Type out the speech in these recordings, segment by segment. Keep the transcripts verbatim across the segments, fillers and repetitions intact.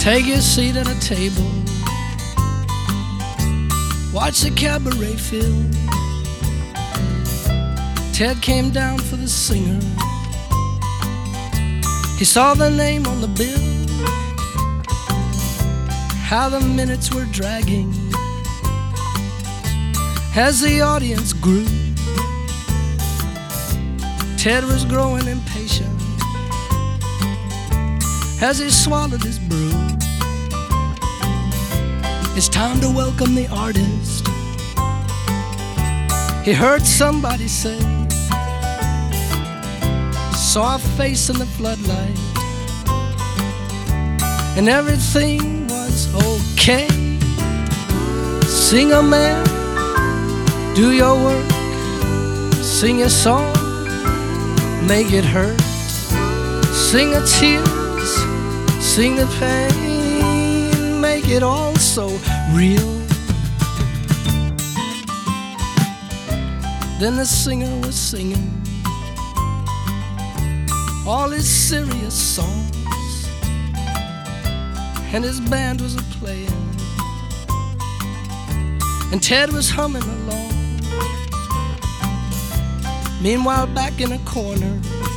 Take your seat at a table, watch the cabaret fill. Ted came down for the singer. He saw the name on the bill. How the minutes were dragging as the audience grew. Ted was growing impatient as he swallowed his brew. It's time to welcome the artist, he heard somebody say. Saw a face in the floodlight, and everything was okay. Sing a man, do your work, sing a song, make it hurt. Sing the tears, sing the pain, make it all so real. Then the singer was singing all his serious songs, and his band was a-playing, and Ted was humming along. Meanwhile, back in a corner,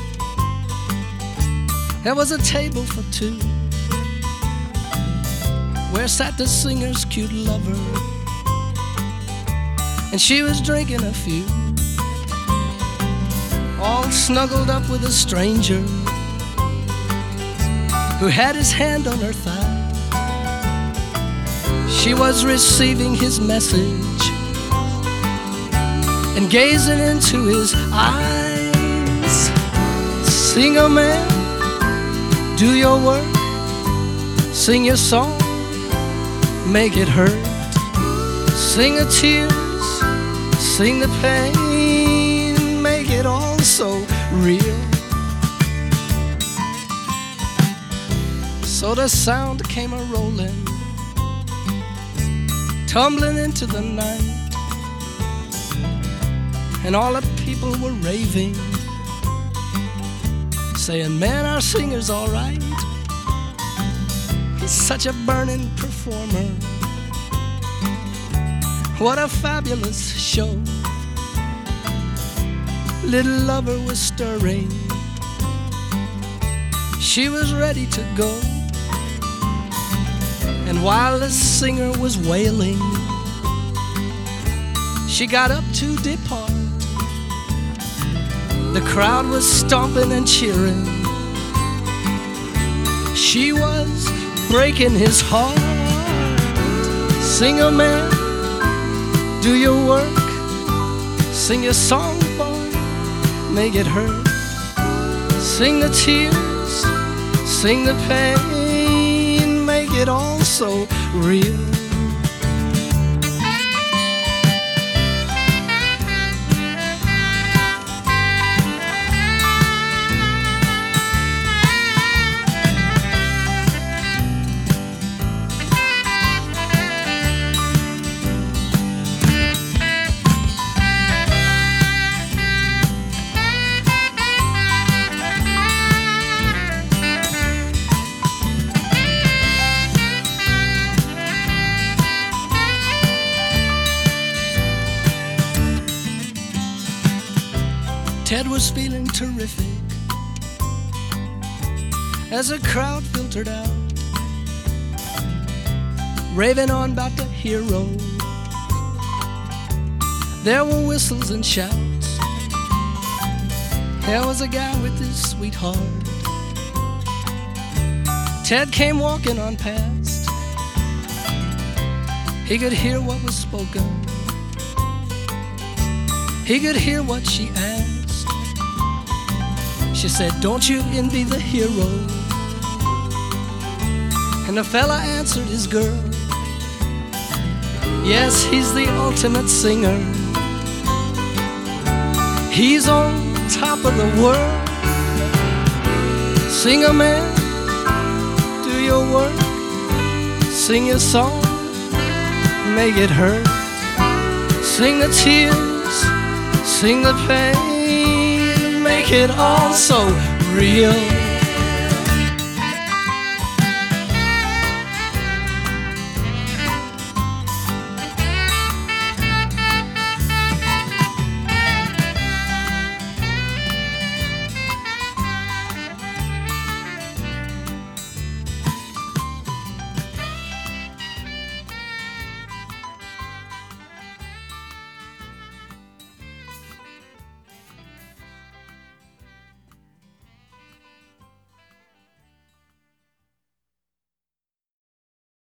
there was a table for two, where sat the singer's cute lover, and she was drinking a few, all snuggled up with a stranger who had his hand on her thigh. She was receiving his message and gazing into his eyes. Sing a man, do your work, sing your song, make it hurt. Sing the tears, sing the pain, make it all so real. So the sound came a-rolling, tumbling into the night, and all the people were raving, saying, man, our singer's all right. He's such a burning performer. What a fabulous show. Little lover was stirring, she was ready to go. And while the singer was wailing, she got up to depart. The crowd was stomping and cheering, she was breaking his heart. Sing a man, do your work, sing your song, boy, make it hurt. Sing the tears, sing the pain, make it all so real. Ted was feeling terrific as the crowd filtered out, raving on about the hero. There were whistles and shouts. There was a guy with his sweetheart. Ted came walking on past. He could hear what was spoken. He could hear what she asked. She said, don't you envy the hero? And the fella answered his girl, yes, he's the ultimate singer. He's on top of the world. Sing a man, do your work, sing your song, make it hurt. Sing the tears, sing the pain, make it all so real.